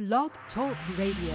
Blog Talk Radio.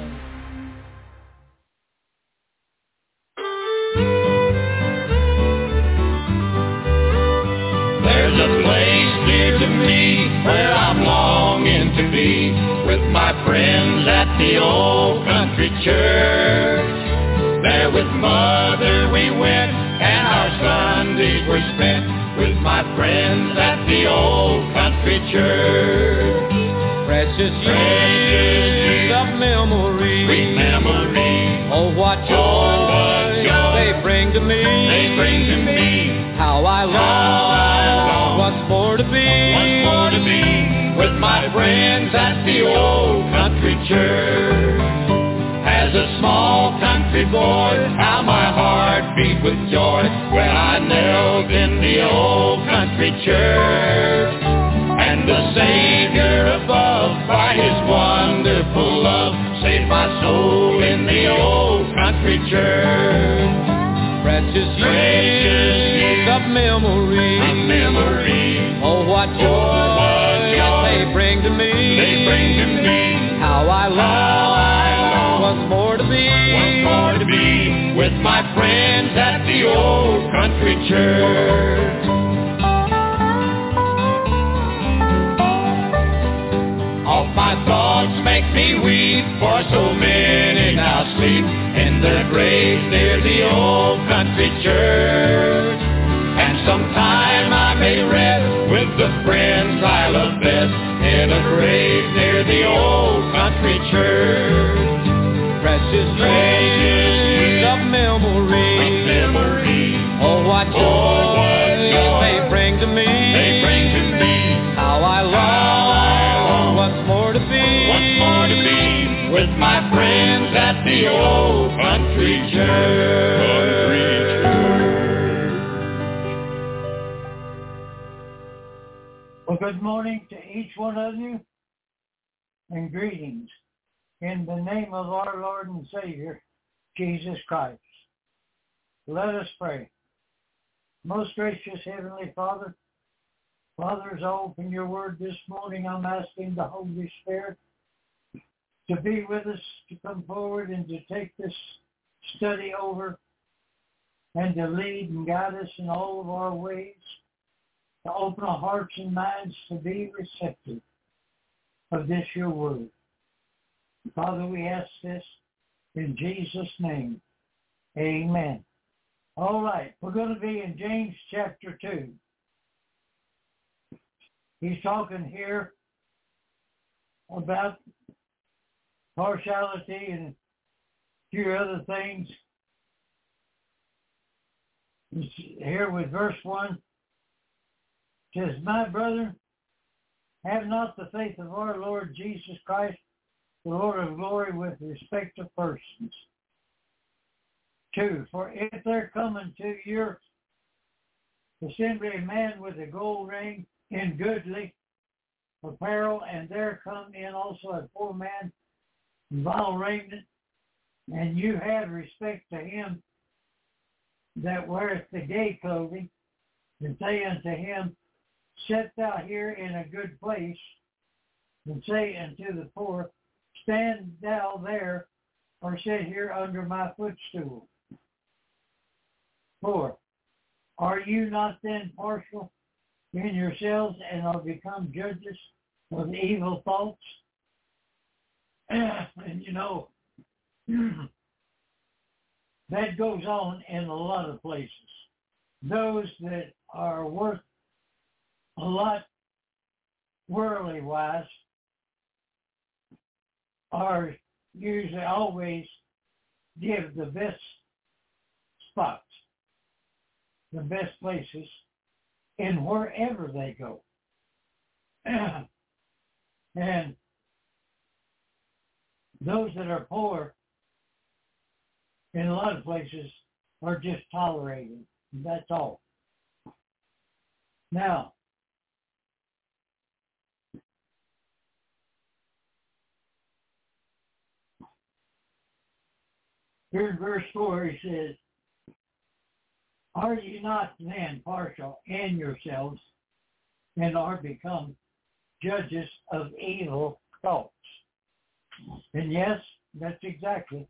There's a place near to me where I'm longing to be with my friends at the old country church. There with Mother we went and our Sundays were spent with my friends at the old country church. Precious years of memory, sweet memory. Oh, what joy they bring to me. They bring to me. How I long once more to be with my friends at the old country church. As a small country boy, how my heart beat with joy when I knelt in the old country church. And the Savior above, by His wonderful love, saved my soul in the old country church. Precious years of memory, oh, what joy they bring to me. They bring to me. How I long once more to be with my friends at the old country church. All my thoughts make me weep, for so many now sleep in their graves near the old country church. And sometime I may rest with the friends I love best in a grave near the old country church. Precious years of memory, oh, what joy they bring to me. They bring to me. How I long once more to be with my friends at the old country church. Well, good morning to each one of you, and greetings in the name of our Lord and Savior, Jesus Christ. Let us pray. Most gracious Heavenly Father, as I open your word this morning, I'm asking the Holy Spirit to be with us, to come forward and to take this study over and to lead and guide us in all of our ways, to open our hearts and minds to be receptive of this your word. Father, we ask this in Jesus' name. Amen. All right, we're going to be in James chapter 2. He's talking here about partiality and a few other things. Here with verse 1, says, My brother, have not the faith of our Lord Jesus Christ, the Lord of glory, with respect to persons. 2, for if there come into your assembly a man with a gold ring in goodly apparel, and there come in also a poor man in vile raiment, and you have respect to him that weareth the gay clothing, and say unto him, Sit thou here in a good place, and say unto the poor, Stand thou there, or sit here under my footstool. 4, are you not then partial in yourselves, and are become judges of evil thoughts? And you know, that goes on in a lot of places. Those that are worth a lot worldly wise are usually always give the best spots, the best places in wherever they go. And those that are poor in a lot of places are just tolerated. That's all. Now, here in verse 4 he says, Are ye not then partial in yourselves, and are become judges of evil thoughts? And yes, that's exactly.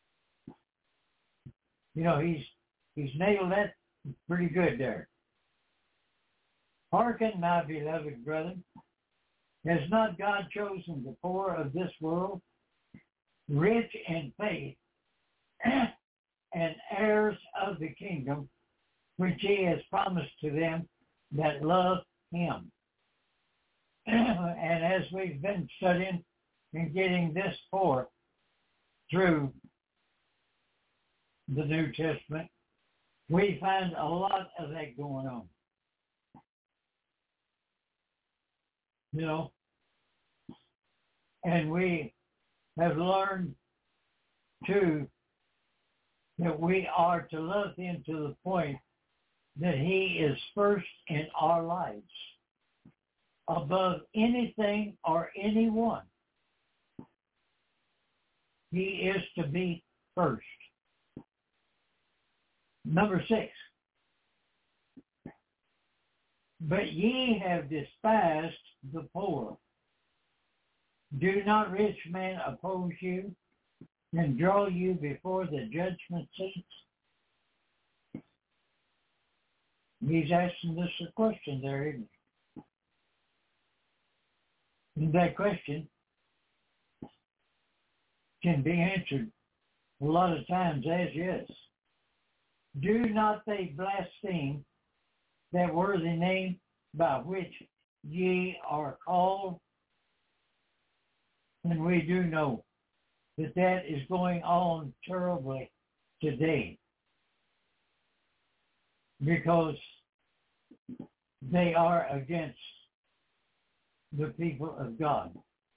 He's nailed that pretty good there. Hearken, my beloved brethren, has not God chosen the poor of this world, rich in faith, and heirs of the kingdom, which he has promised to them that love him? And as we've been studying and getting this forth through the New Testament, we find a lot of that going on. And we have learned too that we are to love him to the point that he is first in our lives, above anything or anyone. He is to be first. Number 6. But ye have despised the poor. Do not rich men oppose you and draw you before the judgment seats? He's asking us a question there, isn't he? And that question can be answered a lot of times as yes. Do not they blaspheme that worthy name by which ye are called? And we do know that that is going on terribly today, because they are against the people of God.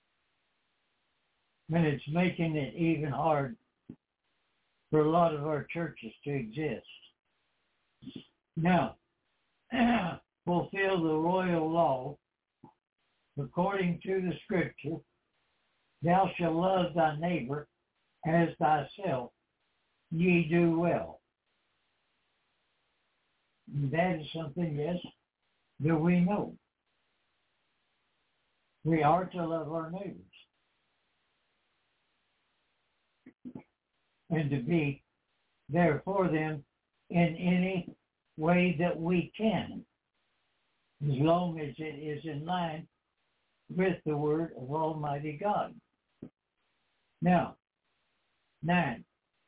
And it's making it even hard for a lot of our churches to exist. Now, fulfill the royal law according to the scripture, thou shalt love thy neighbor as thyself, ye do well. And that is something, yes, that we know. We are to love our neighbors and to be there for them in any way that we can, as long as it is in line with the word of Almighty God. Now, 9.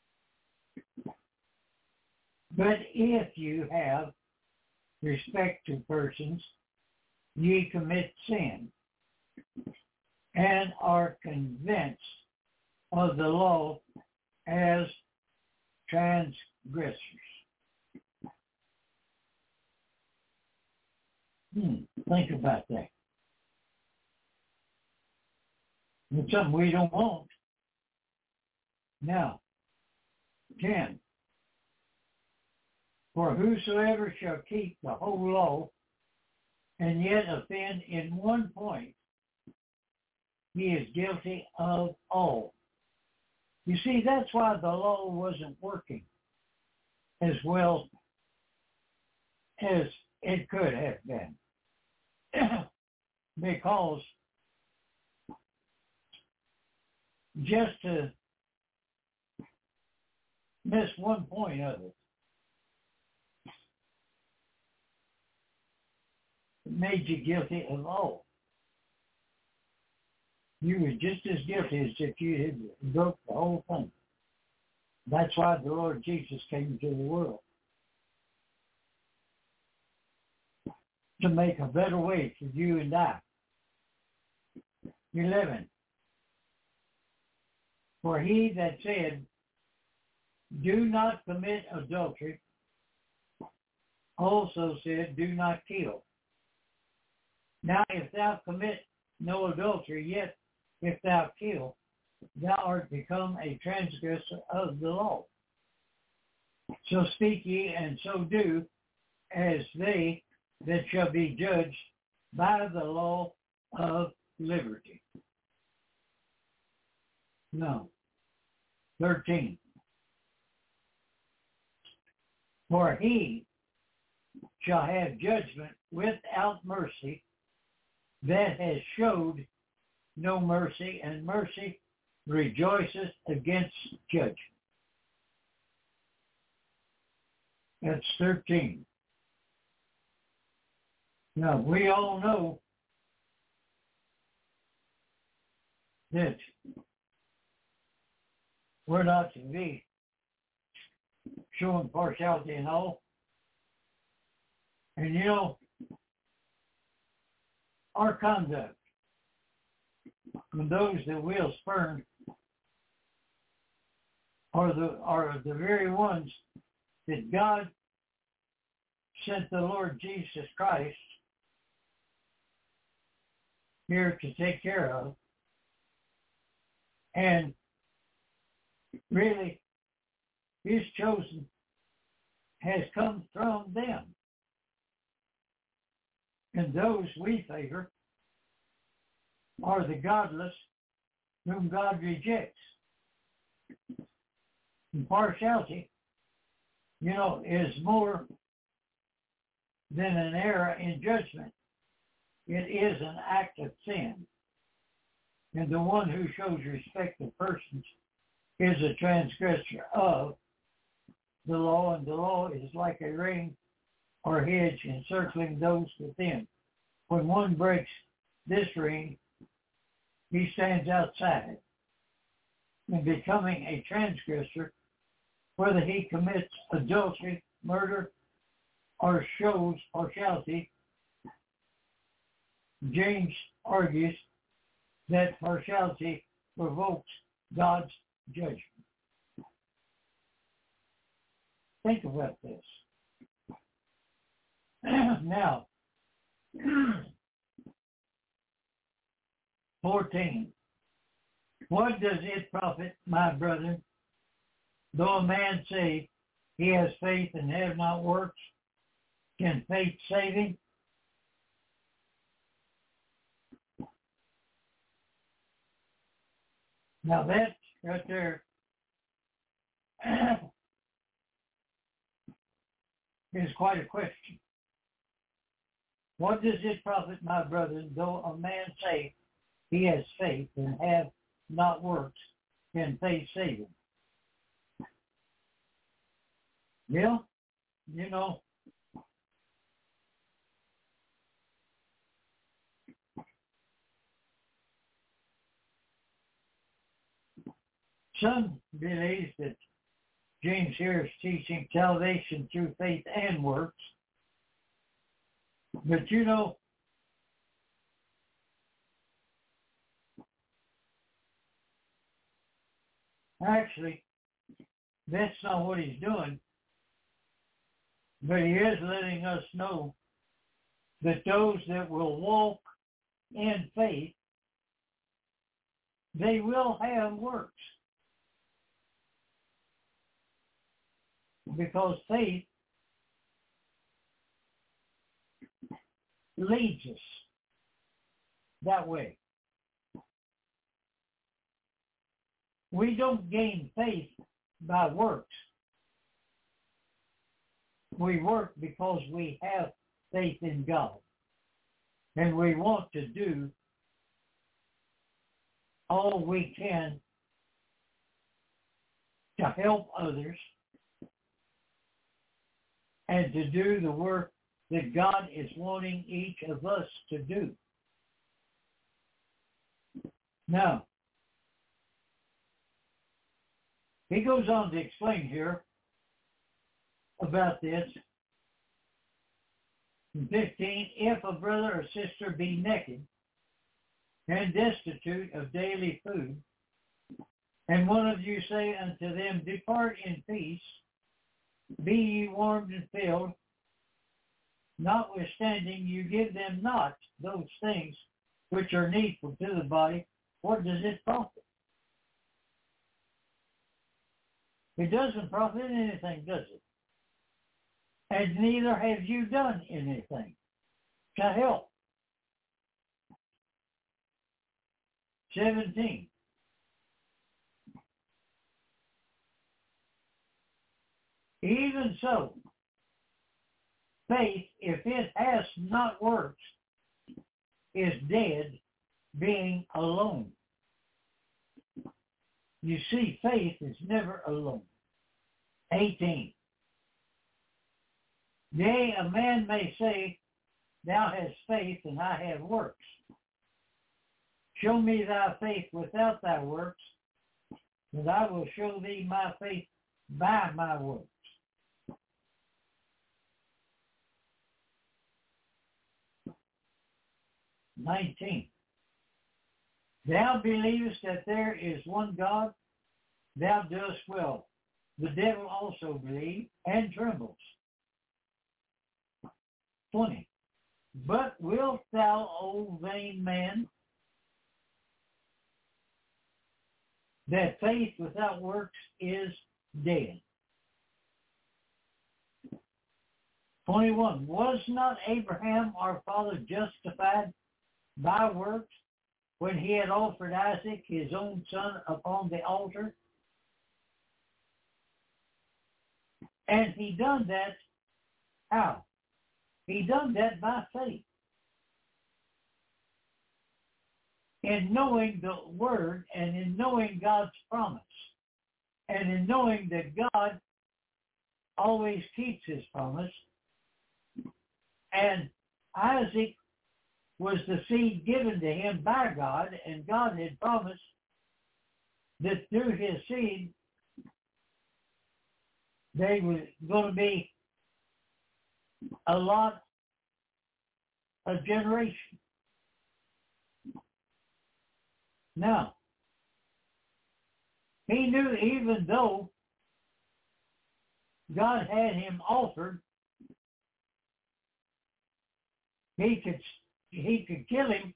But if you have respect to persons, ye commit sin, and are convinced of the law as transgressors. Think about that. It's something we don't want. Now, 10. For whosoever shall keep the whole law and yet offend in one point, he is guilty of all. You see, that's why the law wasn't working as well as it could have been. Because just to miss one point of it made you guilty of all. You were just as guilty as if you had broke the whole thing. That's why the Lord Jesus came to the world, to make a better way for you and I. 11. For he that said, do not commit adultery, also said, do not kill. Now if thou commit no adultery, yet if thou kill, thou art become a transgressor of the law. So speak ye, and so do, as they that shall be judged by the law of liberty. No. 13. For he shall have judgment without mercy that has showed no mercy, and mercy rejoiceth against judgment. That's 13. Now, we all know that we're not to be showing partiality and all. And our conduct, and those that we'll spurn, are the very ones that God sent the Lord Jesus Christ here to take care of. And really, His chosen has come from them. And those we favor are the godless whom God rejects. And partiality, is more than an error in judgment. It is an act of sin. And the one who shows respect to persons is a transgressor of the law, and the law is like a ring or hedge encircling those within. When one breaks this ring, he stands outside, and becoming a transgressor, whether he commits adultery, murder, or shows partiality. James argues that partiality provokes God's judgment. Think about this. Now, 14. What does it profit, my brethren, though a man say he has faith and have not works? Can faith save him? Now that right there is quite a question. What does it profit, my brethren, though a man say he has faith and have not works? Can faith save him? Well, some believe that James here is teaching salvation through faith and works. But actually, that's not what he's doing. But he is letting us know that those that will walk in faith, they will have works. Because faith leads us that way. We don't gain faith by works. We work because we have faith in God. And we want to do all we can to help others and to do the work that God is wanting each of us to do. Now, he goes on to explain here about this. In 15, if a brother or sister be naked and destitute of daily food, and one of you say unto them, depart in peace, be ye warmed and filled, notwithstanding you give them not those things which are needful to the body, what does it profit? It doesn't profit anything, does it? And neither have you done anything to help. 17. Even so, faith, if it has not works, is dead, being alone. You see, faith is never alone. 18. Yea, a man may say, thou hast faith, and I have works. Show me thy faith without thy works, and I will show thee my faith by my works. "19. Thou believest that there is one God, thou doest well. The devil also believes and trembles. 20. But wilt thou, O vain man, that faith without works is dead? 21. Was not Abraham our father justified by works when he had offered Isaac, his own son, upon the altar? And he done that, how? He done that by faith. In knowing the word and in knowing God's promise and in knowing that God always keeps his promise. And Isaac was the seed given to him by God, and God had promised that through his seed there was going to be a lot of generation. Now, he knew even though God had him offered, he could kill him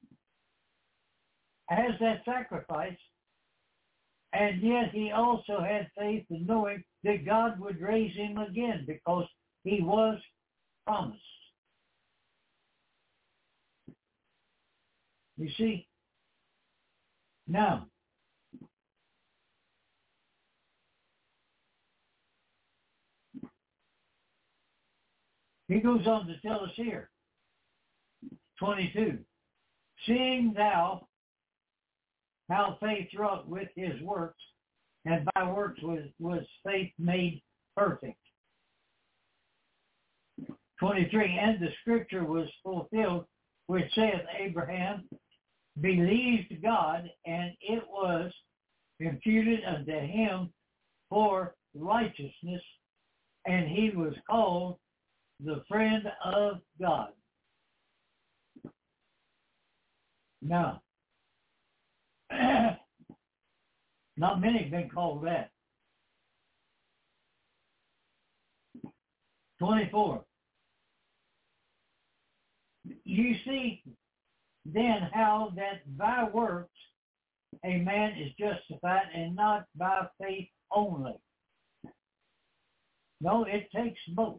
as that sacrifice, and yet he also had faith in knowing that God would raise him again because he was promised. You see? Now, he goes on to tell us here, 22, seeing thou how faith wrought with his works, and by works was faith made perfect. 23, and the scripture was fulfilled, which saith, Abraham believed God, and it was imputed unto him for righteousness, and he was called the friend of God. Now, not many have been called that. 24. You see then how that by works a man is justified, and not by faith only. No, it takes both.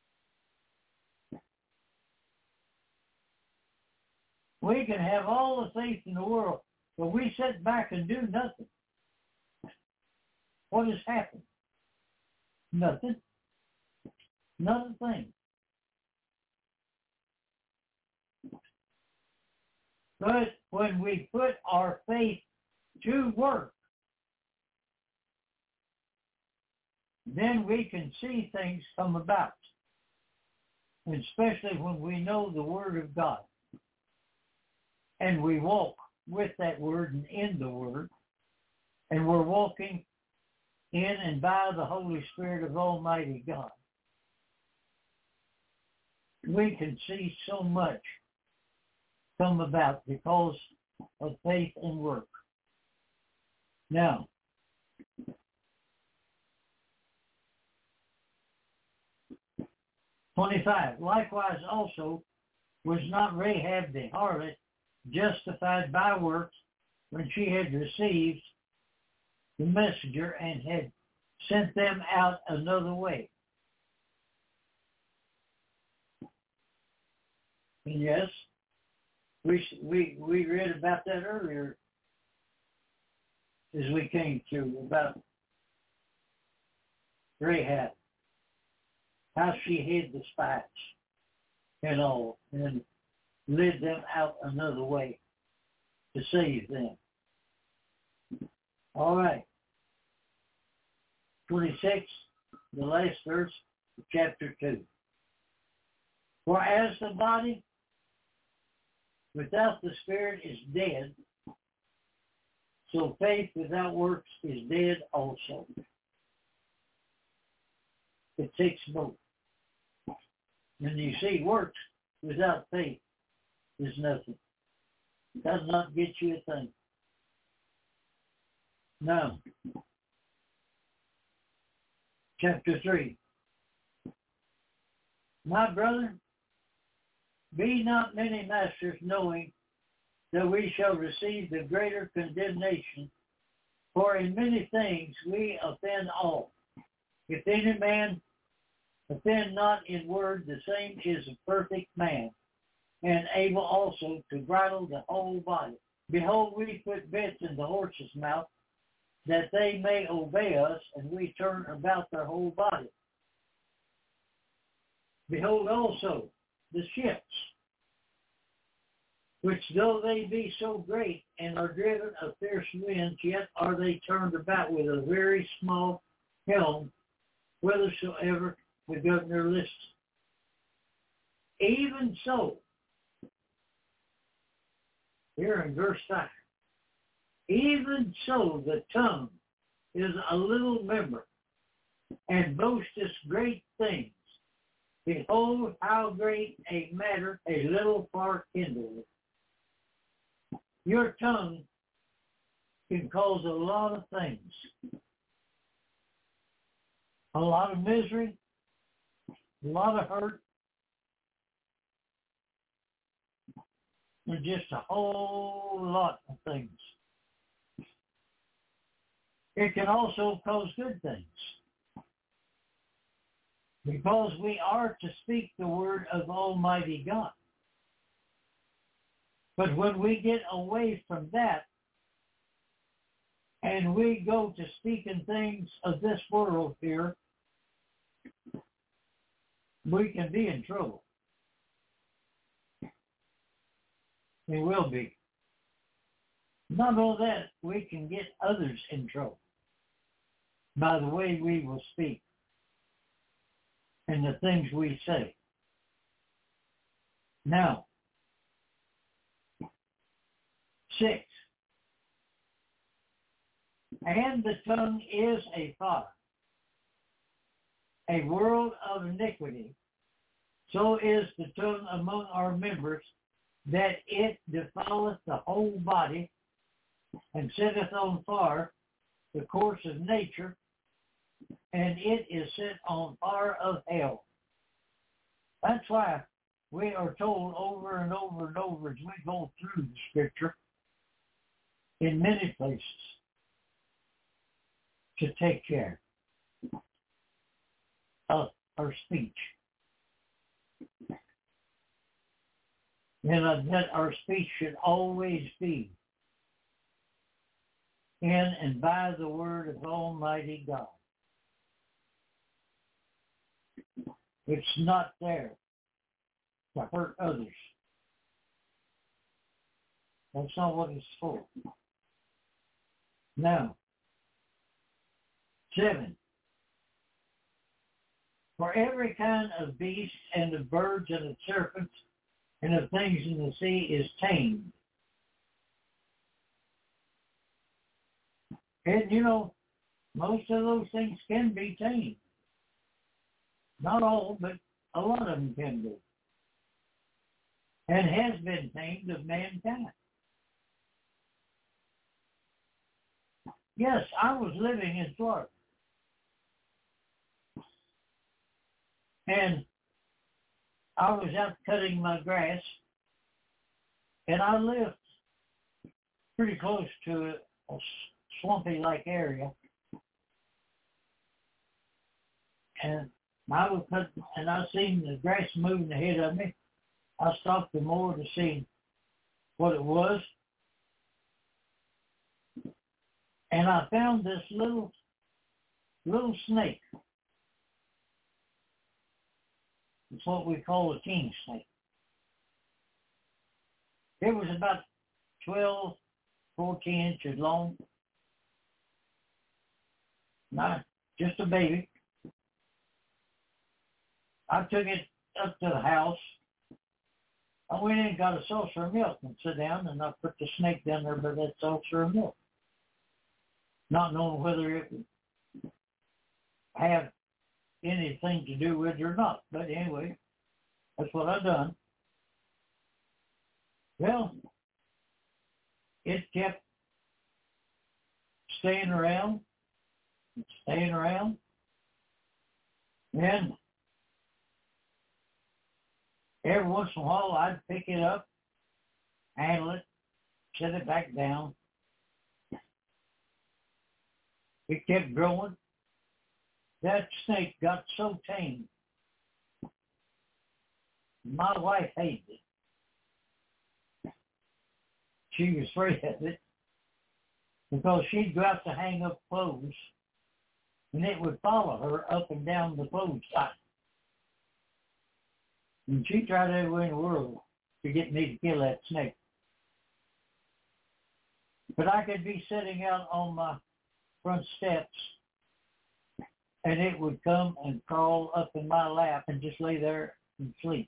We can have all the faith in the world, but we sit back and do nothing. What has happened? Nothing. Not a thing. But when we put our faith to work, then we can see things come about. Especially when we know the Word of God. And we walk with that Word and in the Word. And we're walking in and by the Holy Spirit of Almighty God. We can see so much come about because of faith and work. Now, "25. Likewise also was not Rahab the harlot justified by works when she had received the messenger and had sent them out another way?" And yes, we read about that earlier as we came to about Rahab, how she hid the spies and all, and led them out another way to save them. All right. 26, the last verse of chapter 2. For as the body without the Spirit is dead, so faith without works is dead also. It takes both. And you see, works without faith is nothing. It does not get you a thing. Now, chapter 3. My brother, be not many masters, knowing that we shall receive the greater condemnation. For in many things we offend all. If any man offend not in word, the same is a perfect man, and able also to bridle the whole body. Behold, we put bits in the horse's mouth, that they may obey us, and we turn about their whole body. Behold also the ships, which though they be so great and are driven of fierce winds, yet are they turned about with a very small helm, whithersoever the governor lists. Even so, here in verse 5, even so the tongue is a little member, and boasteth great things. Behold, how great a matter a little fire kindleth. Your tongue can cause a lot of things. A lot of misery, a lot of hurt, and just a whole lot of things. It can also cause good things, because we are to speak the word of Almighty God. But when we get away from that, and we go to speaking things of this world here, we can be in trouble. We will be. Not only that, we can get others in trouble by the way we will speak and the things we say. Now, 6. And the tongue is a fire, a world of iniquity. So is the tongue among our members, that it defileth the whole body, and setteth on fire the course of nature, and it is set on fire of hell. That's why we are told over and over and over as we go through the scripture in many places to take care of our speech. And that our speech should always be in and by the word of Almighty God. It's not there to hurt others. That's not what it's for. Now, 7. For every kind of beast and of birds and of serpents and of things in the sea is tamed. And you know, most of those things can be tamed. Not all, but a lot of them can be. And has been tamed of mankind. Yes, I was living in Florida. And I was out cutting my grass, and I lived pretty close to a swampy-like area. And I was cutting, and I seen the grass moving ahead of me. I stopped the mower to see what it was. And I found this little snake. It's what we call a king snake. It was about 12, 14 inches long. And I just a baby. I took it up to the house. I went in and got a saucer of milk and sat down, and I put the snake down there by that saucer of milk, not knowing whether it would have anything to do with it or not. But anyway, that's what I done. Well, it kept staying around. And every once in a while, I'd pick it up, handle it, set it back down. It kept growing. That snake got so tame. My wife hated it. She was afraid of it because she'd go out to hang up clothes, and it would follow her up and down the clothes side. And she tried every way in the world to get me to kill that snake. But I could be sitting out on my front steps, and it would come and crawl up in my lap and just lay there and sleep.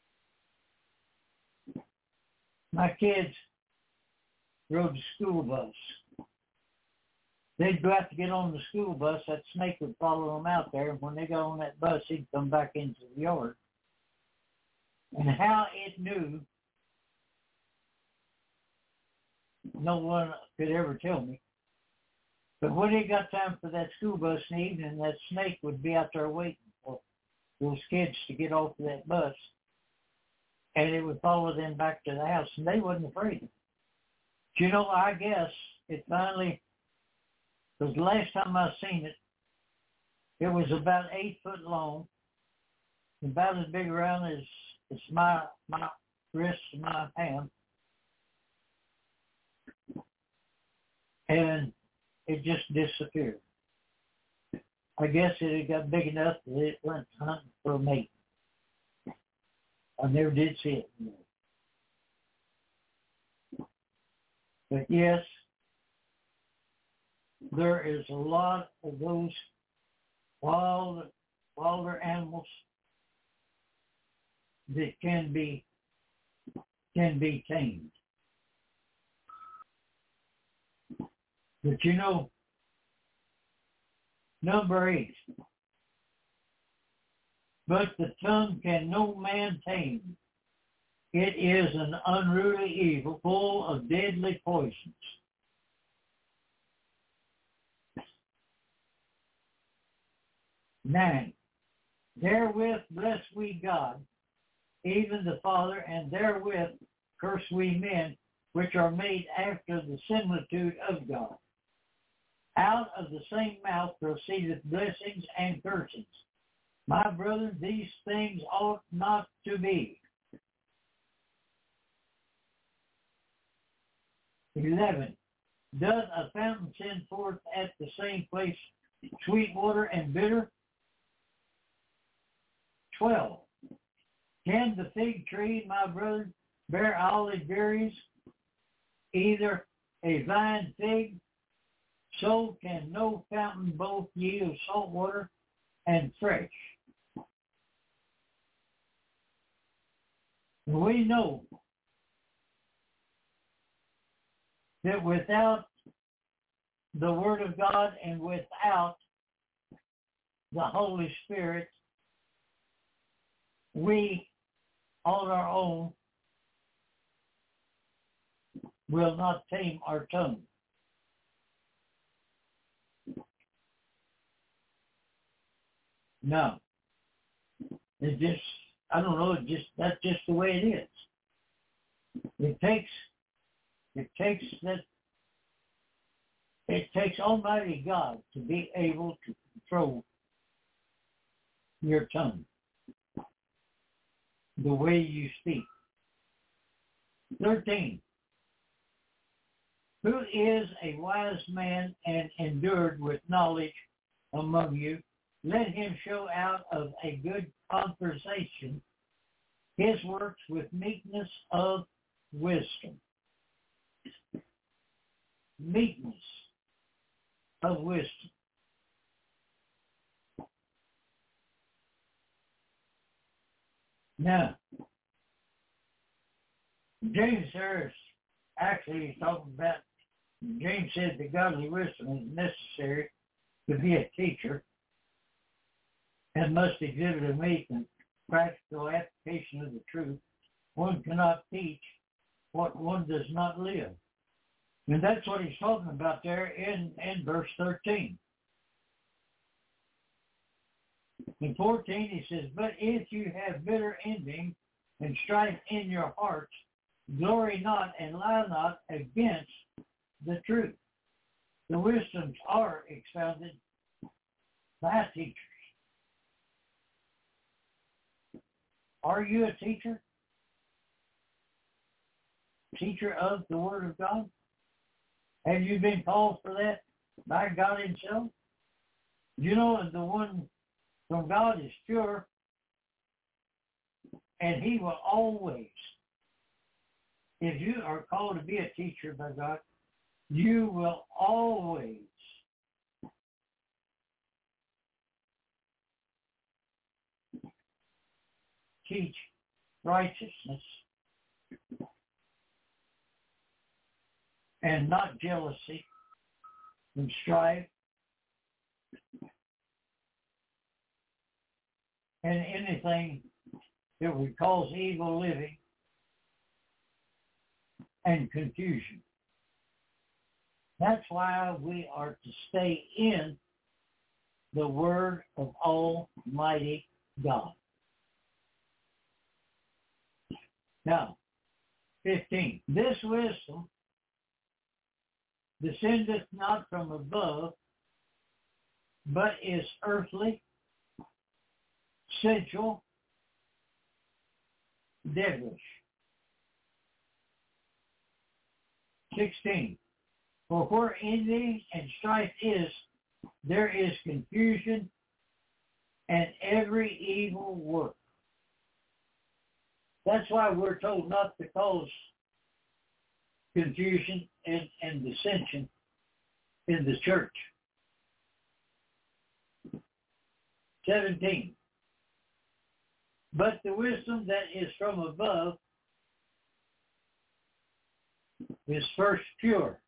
My kids rode the school bus. They'd go out to get on the school bus. That snake would follow them out there. And when they got on that bus, he'd come back into the yard. And how it knew, no one could ever tell me. But when it got time for that school bus in the evening, that snake would be out there waiting for those kids to get off of that bus. And it would follow them back to the house, and they wasn't afraid. But, you know, I guess it finally, because the last time I seen it, it was about 8 foot long, about as big around as my wrist, my hand. And it just disappeared. I guess it had got big enough that it went hunting for a mate. I never did see it. But yes, there is a lot of those wilder animals that can be tamed. But you know, number 8, but the tongue can no man tame. It is an unruly evil, full of deadly poisons. Nine, therewith bless we God, even the Father, and therewith curse we men, which are made after the similitude of God. Out of the same mouth proceedeth blessings and cursings. My brethren, these things ought not to be. 11. Does a fountain send forth at the same place sweet water and bitter? 12. Can the fig tree, my brother, bear olive berries? Either a vine fig, so can no fountain both yield salt water and fresh. We know that without the Word of God and without the Holy Spirit, we on our own will not tame our tongue. No. It just, I don't know, that's just the way it is. It takes Almighty God to be able to control your tongue, the way you speak. 13. Who is a wise man and endured with knowledge among you? Let him show out of a good conversation his works with meekness of wisdom. Meekness of wisdom. Now, James Harris actually is talking about, James said that godly wisdom is necessary to be a teacher and must exhibit a meek and practical application of the truth. One cannot teach what one does not live. And that's what he's talking about there in verse 13. In 14, he says, but if you have bitter envy and strife in your hearts, glory not and lie not against the truth. The wisdoms are expounded by teachers. Are you a teacher? Teacher of the Word of God? Have you been called for that by God Himself? You know, the one from God is pure, and He will always, if you are called to be a teacher by God, you will always teach righteousness and not jealousy and strife and anything that would cause evil living and confusion. That's why we are to stay in the Word of Almighty God. Now, 15. This wisdom descendeth not from above, but is earthly, sensual, devilish. 16. For where envy and strife is, there is confusion and every evil work. That's why we're told not to cause confusion and dissension in the church. 17. But the wisdom that is from above is first pure.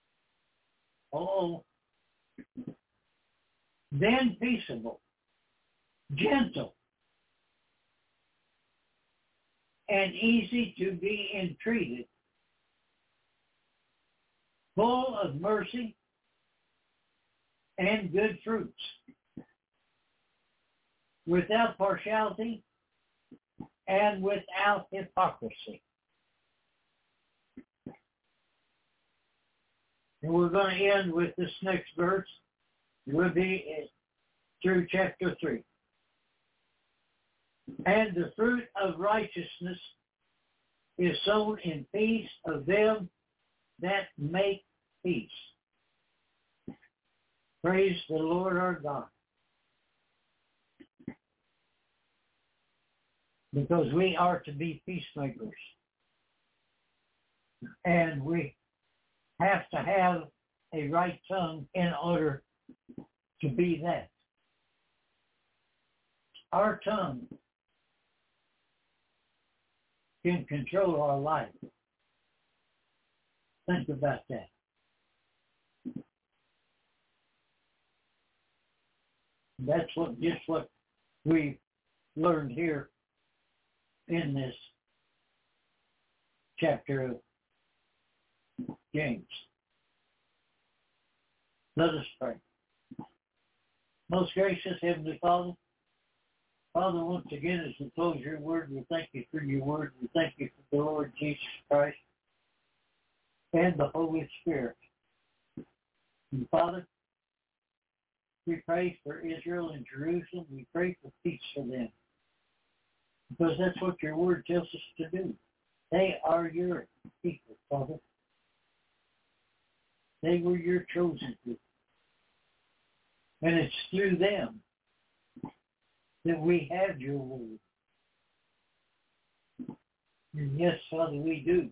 Then peaceable, gentle, and easy to be entreated, full of mercy and good fruits, without partiality and without hypocrisy. And we're going to end with this next verse. We'll be through chapter 3. And the fruit of righteousness is sown in peace of them that make peace. Praise the Lord our God. Because we are to be peacemakers. And we have to have a right tongue in order to be that. Our tongue can control our life. Think about that. That's what we learned here in this chapter of James. Let us pray. Most gracious Heavenly Father, Father, once again, as we close your word, we thank you for your word. We thank you for the Lord Jesus Christ and the Holy Spirit. And Father, we pray for Israel and Jerusalem. We pray for peace for them. Because that's what your word tells us to do. They are your people, Father. They were your chosen people. And it's through them that we have your word. And yes, Father, we do.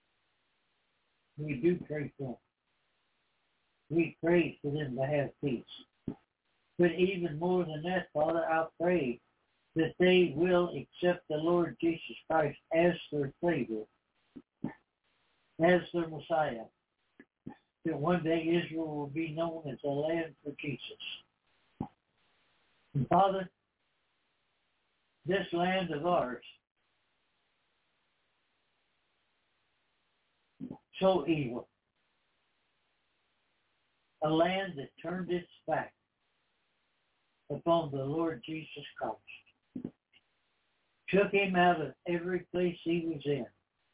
We do pray for them. We pray for them to have peace. But even more than that, Father, I pray that they will accept the Lord Jesus Christ as their Savior, as their Messiah, that one day Israel will be known as a land for Jesus. And Father, this land of ours, so evil, a land that turned its back upon the Lord Jesus Christ, took him out of every place he was in.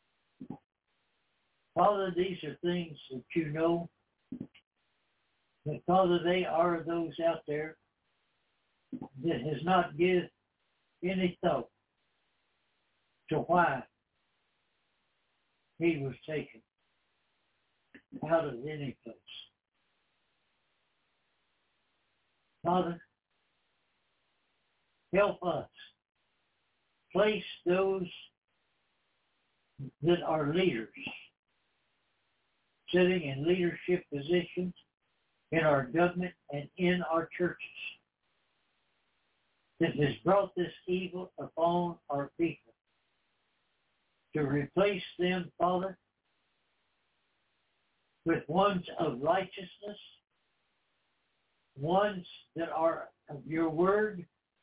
Father, these are things that you know, but Father, they are those out there that has not given any thought to why he was taken out of any place. Father, help us place those that are leaders, sitting in leadership positions in our government and in our churches, that has brought this evil upon our people, to replace them, Father, with ones of righteousness, ones that are of your word,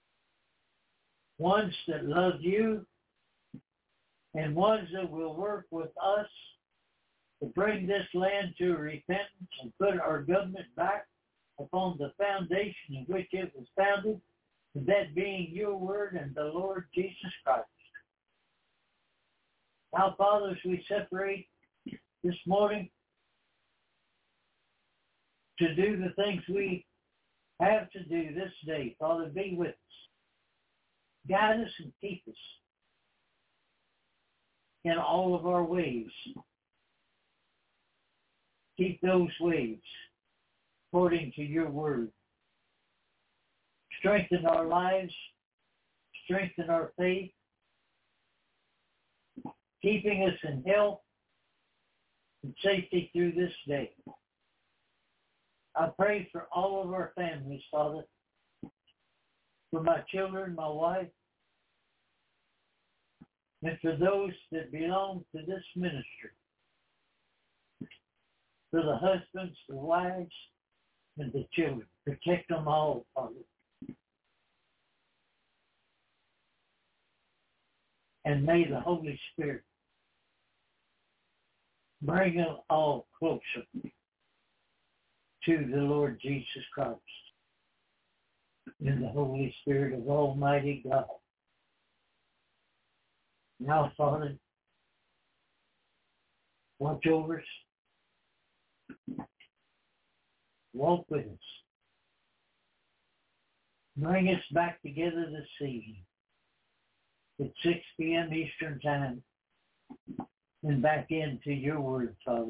ones that love you, and ones that will work with us to bring this land to repentance and put our government back upon the foundation in which it was founded, that being your word and the Lord Jesus Christ. Now, Father, as we separate this morning to do the things we have to do this day, Father, be with us. Guide us and keep us in all of our ways. Keep those ways according to your word. Strengthen our lives. Strengthen our faith. Keeping us in health and safety through this day. I pray for all of our families, Father, for my children, my wife, and for those that belong to this ministry, for the husbands, the wives, and the children. Protect them all, Father. And may the Holy Spirit bring them all closer to the Lord Jesus Christ in the Holy Spirit of Almighty God. Now, Father, watch over us. Walk with us. Bring us back together this evening at 6 p.m. Eastern Time and back into your word, Father.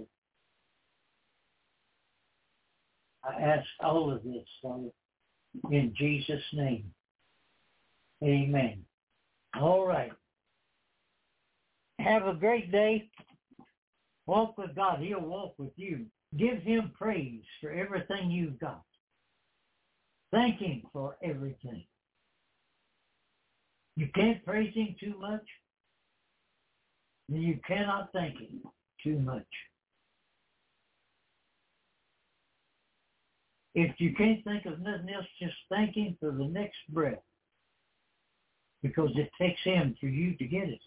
I ask all of this, Father, in Jesus' name. Amen. All right. Have a great day. Walk with God. He'll walk with you. Give him praise for everything you've got. Thank him for everything. You can't praise him too much, and you cannot thank him too much. If you can't think of nothing else, just thank him for the next breath, because it takes him for you to get it.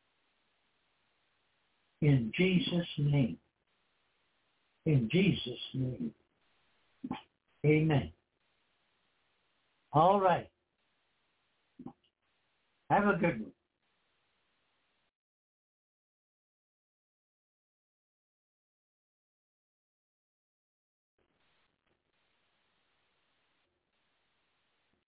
In Jesus' name. In Jesus' name. Amen. All right. Have a good one.